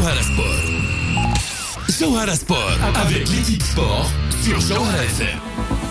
Jawhara Sport. Jawhara Sport avec l'équipe sport sur Jawhara FM.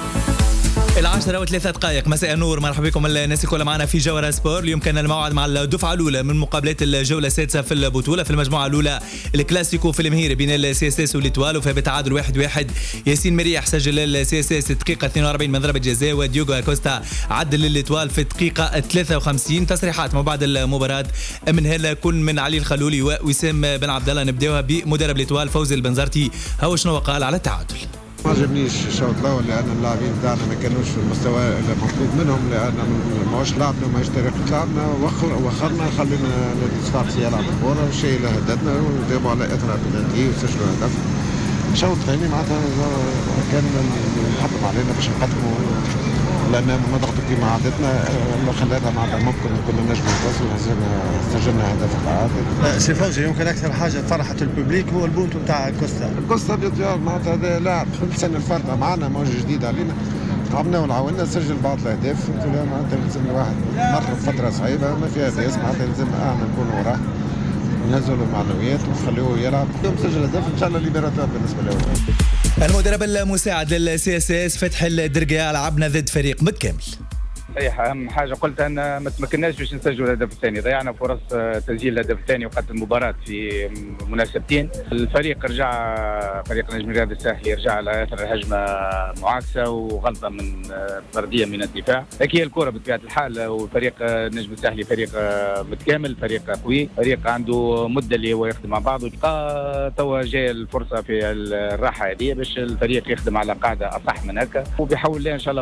10:03 مساء النور، مرحبا بكم الناس الكل معنا في جوهرة سبور. اليوم كان الموعد مع الدفعة الأولى من مقابلات الجولة السادسة في البطولة. في المجموعة الأولى الكلاسيكو في المهيري بين السي اس اس والإتوال، وفي بتعادل 1-1. ياسين مريح سجل السي اس اس دقيقة 42 من ضربة جزاء، وديوغو أكوستا عدل للإتوال في دقيقة 53. تصريحات ما بعد المباراة من هنا كن من علي الخلولي ووسام بن عبد الله. نبداوها بمدرب الإتوال فوزي البنزرتي، هو شنو قال على التعادل. ما عجبنيش الشوط الاول لان اللاعبين تاعنا ما كانوش في المستوى المطلوب منهم، لان ماهوش لعبنا ماهوش طريقه لعبنا، وخرنا خلينا نادي صفاقسي يلعب الكوره والشيء اللي هددنا وجابوا على اثر بلانتي وسجلوا هدف. الشوط الثاني معناتها كان نحطم علينا باش نقدموا، لان ما ضغطوا كيما عادتنا ما خلاتها معناتها ممكن كنا نجم نتصل سجلنا هدف التعادل. سي فوزي يمكن اكثر حاجه فرحت الببليك هو البونت نتاع كوستا ابيض معناتها هذا لاعب السنه الفارطه معنا موج جديد علينا، تعبنا وعاوننا سجل بعض الاهداف. معناتها لازم الواحد مر بفتره صعيبه ما فيها باس، معناتها لازم احنا نكونوا وراه ونهزوا له المعنويات ونخلوه يلعب. اليوم سجل هدف ان شاء الله ليبراتور بالنسبه له. المدرب المساعد للسي اس اس فتح الدرقاء، لعبنا ضد فريق متكامل. صحيح، اهم حاجه قلت ان ما تمكناش باش نسجلوا الهدف الثاني، ضيعنا فرص تسجيل الهدف الثاني وقت المباراه في مناسبتين. الفريق رجع، فريق نجم الرياضي الساحلي رجع على اثر هجمه معاكسه وغلطه من فرديه من الدفاع. هي الكره بطبيعه الحال، وفريق نجم الساحلي فريق متكامل، فريق قوي، فريق عنده مده اللي هو يخدم مع بعض، وتلقى توا جايه الفرصه في الراحه هذه باش الفريق يخدم على قاعده اصح من هكا، وبيحاول لها ان شاء الله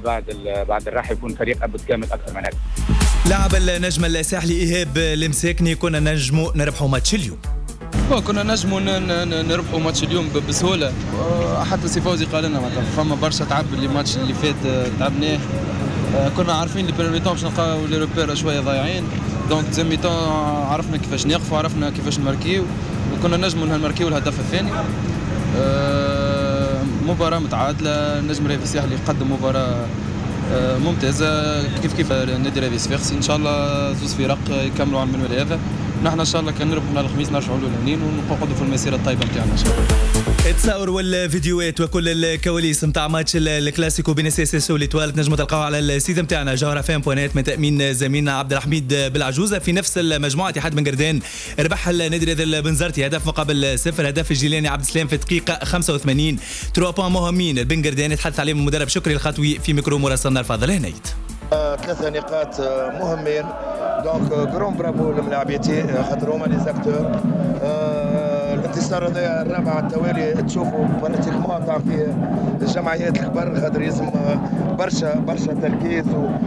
بعد الراحه يكون فريق متكامل اكثر من هكا. لاعب النجم الساحلي ايهاب المساكني، كنا نجموا نربحوا ماتش اليوم. كنا نجموا نربحوا ماتش اليوم بسهوله، حتى سي فوزي قال لنا مثلا فما برشا تعب اللي ماتش اللي فات تعبناه. كنا عارفين لي بريمي طون باش نلقاو لي روبير شويه ضايعين، دونك زمي طون عرفنا كيفاش نقفوا، عرفنا كيفاش نماركيو، وكنا نجموا نماركيو الهدف الثاني. مباراه متعادله، نجم الرياضي الساحلي قدم مباراه ممتازه كيف النادي الرياضي الصفاقسي. ان شاء الله زوز فرق يكملوا على المنوال هذا. نحن ان شاء الله كان نربحوا نهار الخميس نرجعوا الاولانيين ونقعدوا في المسيره الطيبه نتاعنا ان شاء الله. التصاور والفيديوهات وكل الكواليس نتاع ماتش الكلاسيكو بين السي اس اس والإتوال تنجموا تلقاوها على السيت نتاعنا جوهرة فام.net من تامين زميلنا عبد الحميد بالعجوزه. في نفس المجموعه اتحاد بن قردان ربح النادي الرياضي البنزرتي هدف مقابل 0، هدف الجيلاني عبد السلام في دقيقه 85. 3 بوان مهمين البن قردان يتحدث عليهم المدرب شكري الخطوي في ميكرو مراسلنا الفاضل هنيت. 3 نقاط مهمين، دونك جرون برافو للاعبيتي خاطر هما لي زاكتور. الانتصار هذا الرابع على التوالي تشوفوا براتيكمون تاع في الجمعيات الكبار، خاطر يلزم برشا تركيز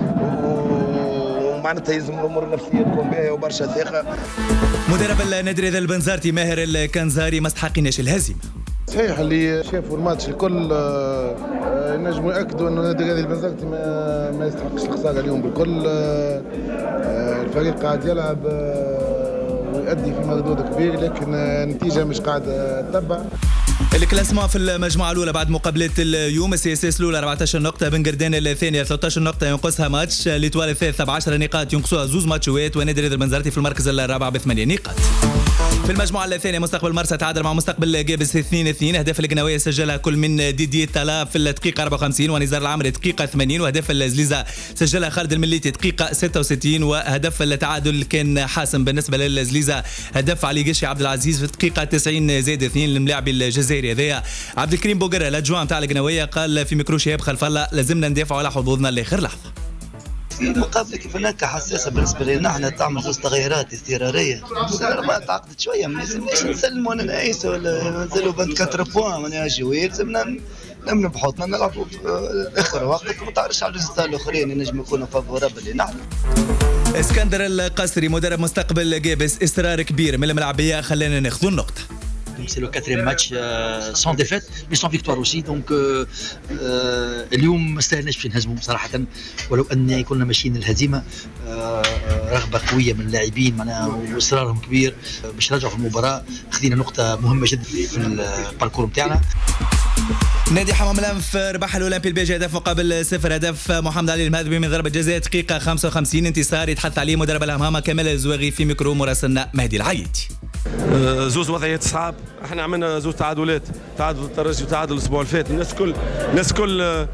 ومعناتها يلزم الامور النفسيه تكون باهيه وبرشا ثقه. مدرب النادي الرياضي البنزرتي ماهر الكنزاري ما استحقناش الهزيمه. صحيح اللي شافوا الماتش الكل نجموا ياكدوا انه النادي الرياضي البنزرتي ما يستحقش الخساره اليوم بالكل. الفريق قاعد يلعب ويؤدي في مردود كبير، لكن النتيجه مش قاعده تتبع. الكلاسمون في المجموعه الاولى بعد مقابله اليوم، السي اس اس الاولى 14 نقطه، بن قردان الثانيه 13 نقطه ينقصها ماتش، الإتوال الثالثه ب10 نقاط ينقصوها زوز ماتشات، والنادي الرياضي البنزرتي في المركز الرابع ب8 نقاط. في المجموعه الثانيه مستقبل مرسى تعادل مع مستقبل جابس 2-2، اهداف القناويه سجلها كل من ديدي تالا في الدقيقه 54 ونزار العمري دقيقه 80، واهداف الزليزه سجلها خالد المليتي دقيقه 66، وهدف التعادل كان حاسم بالنسبه للزليزه، هدف علي قشي عبد العزيز في الدقيقه 90+2 للاعب الجزائري هذايا. عبد الكريم بوقره الادجوان تاع القناويه قال في ميكرو شهاب خلف الله لازمنا ندافعوا على حظوظنا لاخر لحظه. المقابله كيف هناك حساسه بالنسبه لنا، احنا تعمل زوج تغيرات اضطراريه، ما تعقدت شويه، ما لازمناش نسلموا انا نعيس ولا نزلوا بنت 4 بوان معناها جويل، لازمنا نمنوا بحوطنا نلعبوا في اخر وقت، وما تعرفش على الريزلتات الاخرين ينجم يكونوا فافورابل لنا. اسكندر القصري مدرب مستقبل جابس، اصرار كبير من الملعبيه خلانا ناخذوا النقطه. C'est le 4e match sans défaite mais sans victoire aussi, donc اليوم ما استاهلناش باش نهزموا صراحه، ولو ان كنا ماشيين الهزيمه. رغبه قويه من اللاعبين معناها واصرارهم كبير باش يرجعوا في المباراه، خذينا نقطه مهمه جدا في الباركور نتاعنا. نادي حمام الانف ربح الاولمبي البيجي هدف مقابل 0، هدف محمد علي المهذبي من ضربه جزاء دقيقه 55. انتصار يتحدث عليه مدرب الهمامه كمال الزواغي في ميكرو مراسلنا مهدي العيدي. زوز وضعيات صعاب. احنا عملنا زوز تعادلات، تعادل الترجي وتعادل الاسبوع اللي فات. الناس كل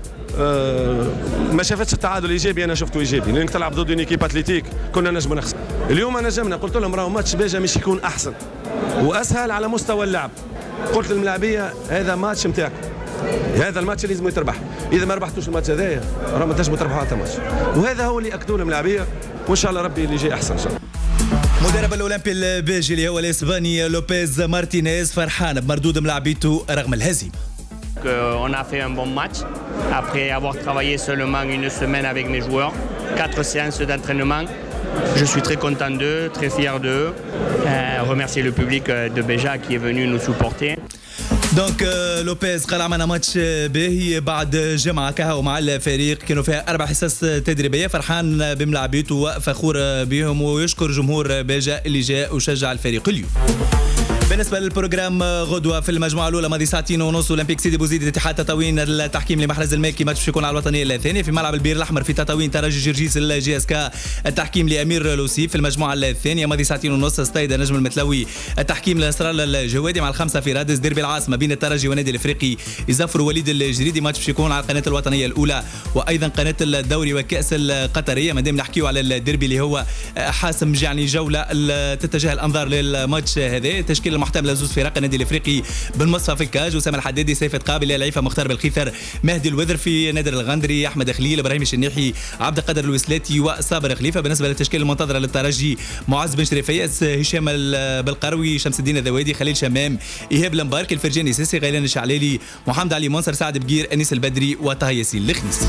ما شافتش التعادل ايجابي، انا شفته ايجابي لانك تلعب ضد ايكيب اتليتيك كنا نجم نخسر. اليوم انا نجمنا، قلت لهم راهو ماتش باجا مش يكون احسن واسهل على مستوى اللعب. قلت للملاعبيه هذا ماتش نتاعكم، هذا الماتش لازم يتربح. اذا ما ربحتوش الماتش هذايا راه ما تنجموا تربحوا حتى ماتش، وهذا هو اللي اكدوا الملاعبيه، وان شاء الله ربي اللي جاي احسن ان شاء الله. مدرب الاولمبي البيجي اللي هو الاسباني لوبيز مارتينيز فرحان بمردود ملاعبيته رغم الهزيمه. On a fait un bon match après avoir travaillé seulement une semaine avec mes joueurs, 4 séances d'entraînement. Je suis très content d'eux, très fier d'eux. Remercier le public de Béja qui est venu nous supporter. دونك لوبيز قال عملنا ماتش باهي بعد جمعة كهو مع الفريق كانوا فيها 4 حصص تدريبية. فرحان بملاعبيته وفخور بهم ويشكر جمهور بيجا اللي جاء وشجع الفريق اليوم. بالنسبة للبروجرام غدوة في المجموعة الأولى ماضي ساعتين ونص أولمبيك سيدي بوزيد اتحاد تطاوين التحكيم لمحرز المالكي ماتش باش يكون على الوطنية الثانية. في ملعب البير الأحمر في تطاوين ترجي جرجيس الجي اس كا التحكيم لأمير لوسي. في المجموعة الثانية ماضي ساعتين ونص استيدا نجم المتلوي التحكيم لنصر الله الجوادي مع الخمسة في رادس. ديربي العاصمة بين الترجي والنادي الإفريقي يزفر وليد الجريدي ماتش باش يكون على القناة الوطنية الأولى وأيضا قناة الدوري وكأس القطرية. مادام نحكيو على الديربي اللي هو حاسم يعني جولة تتجه الأنظار للماتش هذا. تشكيل المحتمل زوز فرق النادي الافريقي بن مصطفى فكاج، وسام الحدادي، سيف قابل، العيفه، مختار بالخيثر، مهدي الوذرفي، نادر الغندري، احمد خليل، ابراهيم الشنيحي، عبد القادر الوسلاتي وصابر خليفه. بالنسبه للتشكيله المنتظره للترجي معز بن شريفياس، هشام بالقروي، شمس الدين الذوادي، خليل شمام، ايهاب المبارك، الفرجاني سيسي، غيلان الشعلالي، محمد علي منصر، سعد بقير، انيس البدري وطه ياسين الخنيس.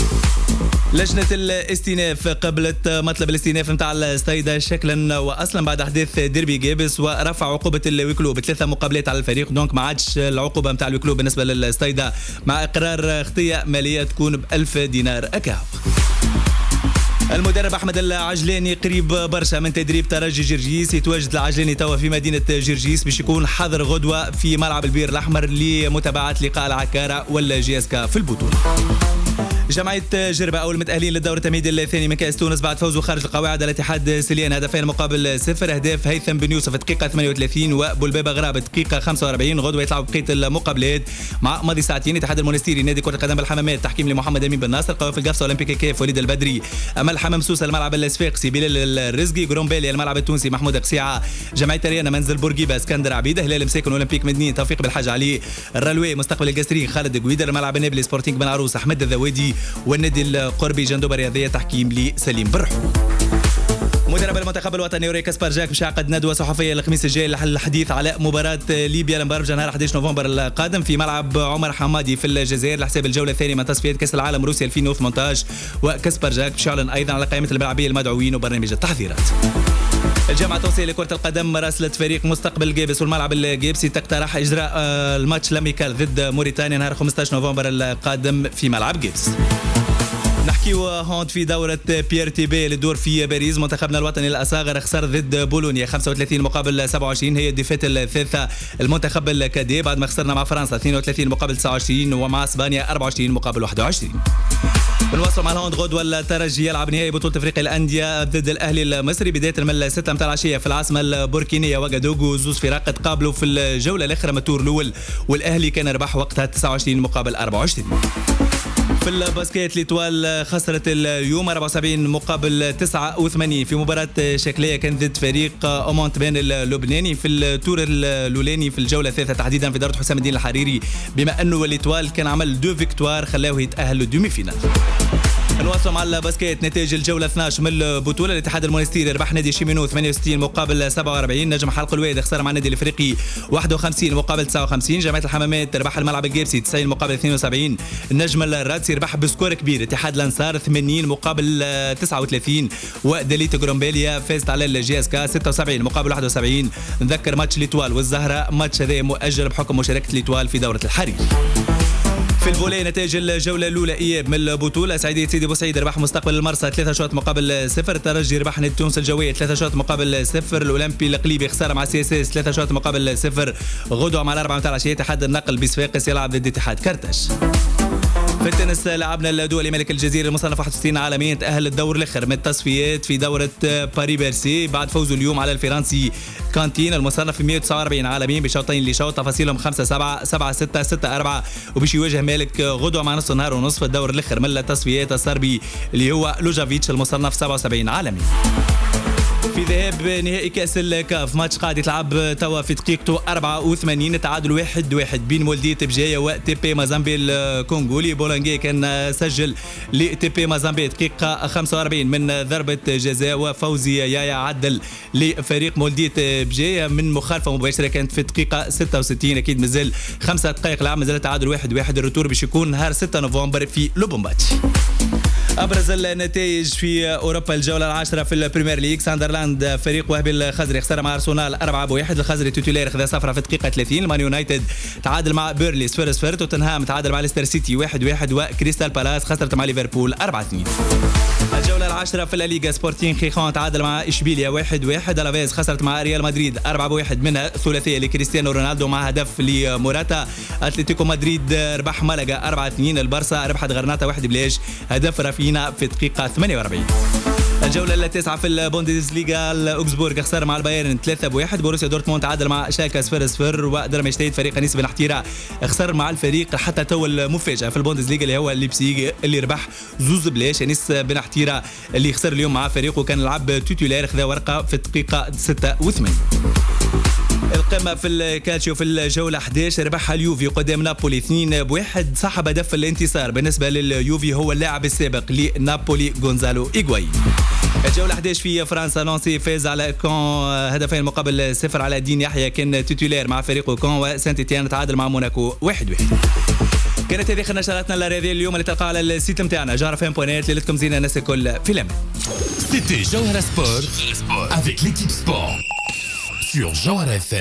لجنة الاستئناف قبلت مطلب الاستئناف نتاع الستايدا شكلا واصلا بعد احداث ديربي جابس ورفع عقوبة الويكلو ب3 مقابلات على الفريق. دونك ما عادش العقوبة نتاع الويكلو بالنسبة للستايدا مع اقرار خطية مالية تكون ب1000 دينار اكاو. المدرب احمد العجلاني قريب برشا من تدريب ترجي جرجيس. يتواجد العجلاني توا في مدينه جرجيس باش يكون حاضر غدوه في ملعب البير الاحمر لمتابعه لقاء العكاره ولا جي اس كا في البطوله. جمعية جربة أول متأهلين للدور التمهيدي الثاني من كأس تونس بعد فوزه خارج القواعد على اتحاد سليان هدفين مقابل 0. أهداف هيثم بن يوسف دقيقة 38 وبولبابة غراب دقيقة 45. غدوة يطلعوا بقية المقابلات مع ماضي ساعتين اتحاد المونستيري نادي كرة القدم بالحمامات تحكيم لمحمد أمين بن ناصر. قوافل القفصة أولمبيك كيف وليد البدري. أما الحمام سوسة الملعب الصفاقسي بلال الرزقي. جرومبالي الملعب التونسي محمود قسيعة. جمعية ريانا منزل بورقيبة اسكندر عبيدة. هلال مساكن أولمبيك مدنين توفيق بالحاج علي. الرلوي مستقبل القسرين خالد قويدر. الملعب النابلي سبورتينغ بن عروس أحمد الذوادي. والنادي قربي جندوبة رياضية تحكيم لسليم برحو. مدرب المنتخب الوطني يوري كاسبار جاك باش يعقد ندوة صحفية الخميس الجاي للحديث على مباراة ليبيا المبارجة نهار 11 نوفمبر القادم في ملعب عمر حمادي في الجزائر لحساب الجولة الثانية من تصفيات كأس العالم روسيا 2018. وكاسبار جاك باش يعلن أيضا على قائمة الملاعبية المدعوين وبرنامج التحضيرات. الجامعة التونسية لكرة القدم راسلت فريق مستقبل جابس والملعب الجابسي تقترح إجراء الماتش لاميكال ضد موريتانيا نهار 15 نوفمبر القادم في ملعب جابس. نحكيو هوند في دورة بيير تيبي للدور في باريس. منتخبنا الوطني الأصاغر خسر ضد بولونيا 35 مقابل 27. هي الدفات الثالثة المنتخب الكادي بعد ما خسرنا مع فرنسا 32 مقابل 29 ومع اسبانيا 24 مقابل 21. بنواصل مع الهوند غدوة الترجي يلعب نهائي بطولة افريقيا الأندية ضد الأهلي المصري بداية من 6 متاع العشية في العاصمة البوركينية وغادوغو. زوز فرق تقابلوا في الجولة الأخيرة من التور الأول والأهلي كان ربح وقتها 29 مقابل 24. في الباسكيت ليتوال خسرت اليوم 74 مقابل 89 في مباراة شكلية كانت ضد فريق أومونتبان اللبناني في التور الأولاني في الجولة الثالثة تحديدا في دورة حسام الدين الحريري. بما أنه ليتوال كان عمل 2 فيكتوار خلاه يتأهل للدومي فينال. نواصل مع الباسكيت نتائج الجولة 12 من البطولة. الاتحاد المونستيري ربح نادي شيمينو 68 مقابل 47. نجم حلق الواد خسر مع النادي الافريقي 51 مقابل 59. جمعية الحمامات ربح الملعب الجابسي 90 مقابل 72. النجم الرادسي ربح بسكور كبير اتحاد الانصار 80 مقابل 39. ودليت جرومباليا فازت على الجي اس كا 76 مقابل 71. نذكر ماتش ليتوال والزهرة ماتش هذا مؤجل بحكم مشاركة ليتوال في دورة الحرير. في الفولي نتائج الجولة الأولى إياب من البطولة. سعيدية سيدي بوسعيد ربح مستقبل المرسى 3 شوط مقابل 0. الترجي ربح نادي تونس الجوية 3 شوط مقابل 0. الأولمبي القليبي خسارة مع سي اس اس 3 شوط مقابل 0. غدوة مع 4 متاع العشية اتحاد النقل بصفاقس يلعب ضد اتحاد كرتش. في التنس لعبنا الدولي ملك الجزيرة المصنف 61 عالميا تأهل الدور الآخر من التصفيات في دورة باري بيرسي بعد فوزه اليوم على الفرنسي كانتين المصنف 149 عالميا بشوطين لشوط تفاصيلهم 5-7 7-6 6-4 وباش يواجه مالك غدوة مع نص النهار ونصف الدور الآخر من التصفيات الصربي اللي هو لوجافيتش المصنف 77 عالميا. في ذهاب نهائي كأس الكاف ماتش قاعد يتلعب توا في دقيقته 84 تعادل 1-1 بين مولودية بجاية وتي بي مازامبي الكونغولي. بولانجي كان سجل لتي بي مازامبي دقيقة 45 من ضربة جزاء وفوزي يايا عدل لفريق مولودية بجاية من مخالفة مباشرة كانت في دقيقة 66. أكيد مازال 5 دقائق لعب مازال تعادل 1-1. الرتور باش يكون نهار 6 نوفمبر في لوبومباتش. أبرز النتائج في أوروبا الجولة العاشرة في البريمير ليج ساندرلاند فريق وهبي الخزري خسر مع أرسنال 4-1. الخزري توتولير خذا صفرة في دقيقة 30. المان يونايتد تعادل مع بيرلي 0-0. توتنهام تعادل مع ليستر سيتي 1-1 وكريستال بالاس خسرت مع ليفربول 4-2. الجولة العاشرة في الليغا سبورتين خيخون تعادل مع إشبيليا 1-1. الافيز خسرت مع ريال مدريد 4-1 منها ثلاثية لكريستيانو رونالدو مع هدف لموراتا. أتلتيكو مدريد ربح ملقا 4-2. البارسا ربحت غرناطة 1-0 هدف رافينا في دقيقة 48. الجولة التاسعة في البوندسليغا الأوكسبورغ خسر مع البايرن 3-1. بوروسيا دورتموند تعادل مع شالكا 0-0 ودرمشتيت فريق نيس بنحتيرا خسر مع الفريق حتى تو المفاجأة في البوندسليغا اللي هو ليبسيغ اللي ربح 2-0. نيس بنحتيرا اللي خسر اليوم مع فريقه كان لعب توتولير خذا ورقة في الدقيقة 86. القمة في الكالتشيو في الجولة 11 ربحها اليوفي قدام نابولي 2-1. صاحب هدف الانتصار بالنسبة لليوفي هو اللاعب السابق لنابولي غونزالو إيغوايين. الجولة 11 في فرنسا لونسي فاز على كون هدفين مقابل 0 على دين يحيى كان توتولير مع فريقه كون وسانت إتيان تعادل مع موناكو 1-1. كانت هذه نشراتنا الرياضية اليوم اللي تلقاها على السيت متاعنا جوهرة.net. ليلتكم زينة الناس الكل في الأمان. C'était Jawhara Sport avec l'équipe sport sur Jawhara FM.